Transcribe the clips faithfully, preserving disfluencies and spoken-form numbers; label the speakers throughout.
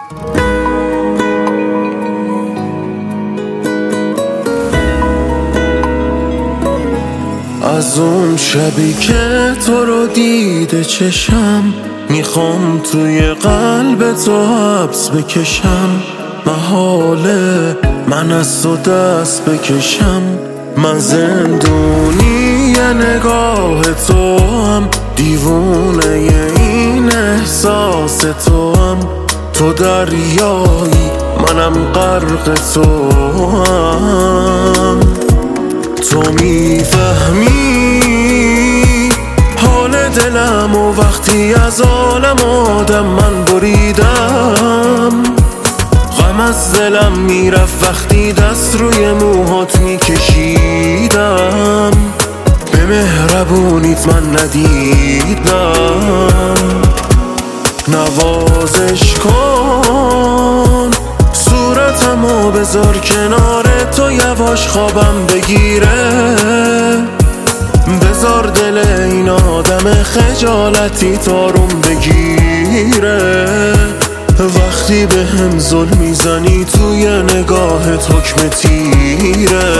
Speaker 1: از اون شبی که تو رو دیده چشم، میخوام توی قلب تو حبس بکشم. محاله من از تو دست بکشم. من زندونی نگاه تو هم، دیوونه این احساس تو هم. تو دریایی منم غرق تو هم. تو میفهمی حال دلم و وقتی از عالم آدم من بریدم. غم از دلم میرفت وقتی دست روی موهات میکشیدم. به مهربونیت من ندیدم. نوازش کن صورتمو بذار کنار تو، یواش خوابم بگیره. بذار دل این آدم خجالتی تاروم بگیره. وقتی به هم ظلم میزنی توی نگاهت حکم تیره.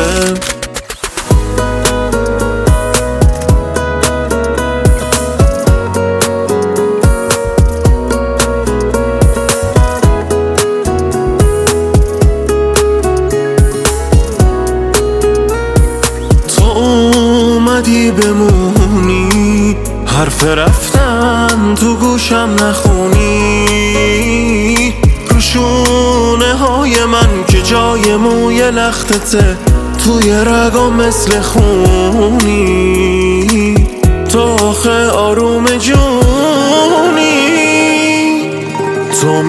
Speaker 1: اومدی بمونی، حرف رفتن تو گوشم نخونی. روشونه های من که جای موی لختته، توی رگام مثل خونی. تو آخه آروم جونی. تو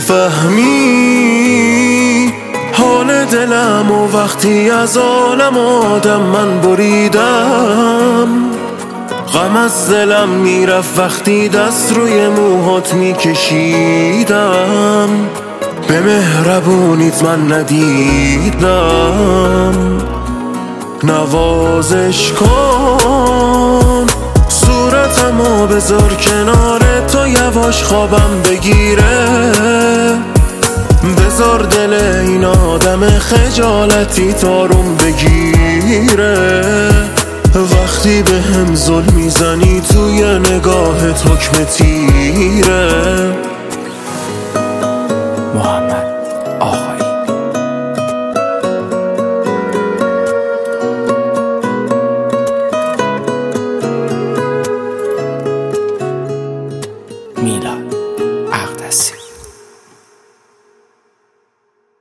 Speaker 1: میفهمی حال دلم و وقتی از عالم آدم من بریدم. غم از دلم میرفت وقتی دست روی موهات میکشیدم. به مهربونیت من ندیدم. نوازش کن صورتمو بذار کنار تو، یواش خوابم بگیره. بذار دل این آدم خجالتی تاروم بگیره. وقتی به هم ظلم میزنی توی نگاهت حکم تیره.